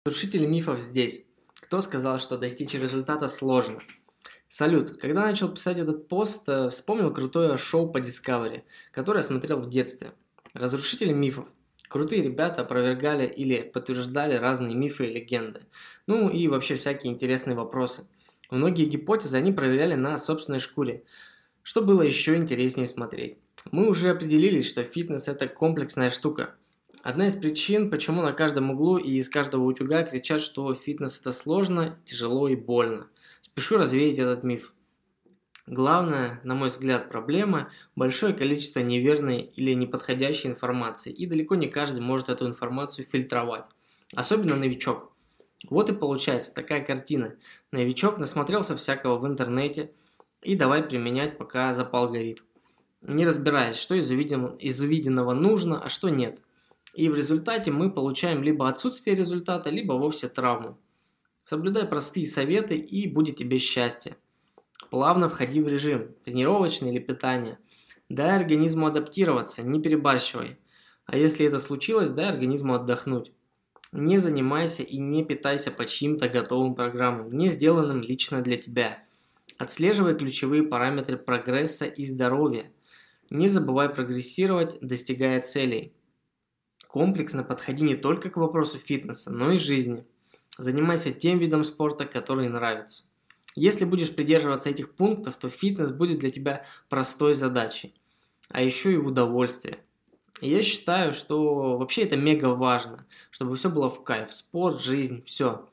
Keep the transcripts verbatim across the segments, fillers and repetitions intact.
Разрушители мифов здесь. Кто сказал, что достичь результата сложно? Салют. Когда начал писать этот пост, э, вспомнил крутое шоу по Discovery, которое я смотрел в детстве. Разрушители мифов. Крутые ребята опровергали или подтверждали разные мифы и легенды. Ну и вообще всякие интересные вопросы. Многие гипотезы они проверяли на собственной шкуре, что было еще интереснее смотреть. Мы уже определились, что фитнес – это комплексная штука. Одна из причин, почему на каждом углу и из каждого утюга кричат, что фитнес это сложно, тяжело и больно. Спешу развеять этот миф. Главная, на мой взгляд, проблема – большое количество неверной или неподходящей информации, и далеко не каждый может эту информацию фильтровать, особенно новичок. Вот и получается такая картина. Новичок насмотрелся всякого в интернете, и давай применять, пока запал горит. Не разбираясь, что из увиденного, из увиденного нужно, а что нет. И в результате мы получаем либо отсутствие результата, либо вовсе травму. Соблюдай простые советы, и будет тебе счастье. Плавно входи в режим, тренировочный или питание. Дай организму адаптироваться, не перебарщивай. А если это случилось, дай организму отдохнуть. Не занимайся и не питайся по чьим-то готовым программам, не сделанным лично для тебя. Отслеживай ключевые параметры прогресса и здоровья. Не забывай прогрессировать, достигая целей. Комплексно подходи не только к вопросу фитнеса, но и жизни. Занимайся тем видом спорта, который нравится. Если будешь придерживаться этих пунктов, то фитнес будет для тебя простой задачей, а еще и в удовольствие. И я считаю, что вообще это мега важно, чтобы все было в кайф, спорт, жизнь, все.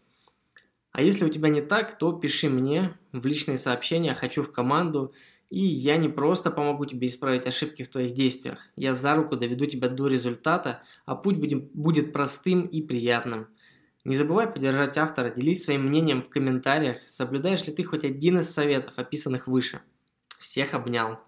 А если у тебя не так, то пиши мне в личные сообщения «хочу в команду», и я не просто помогу тебе исправить ошибки в твоих действиях, я за руку доведу тебя до результата, а путь будет, будет простым и приятным. Не забывай поддержать автора, делись своим мнением в комментариях, соблюдаешь ли ты хоть один из советов, описанных выше. Всех обнял.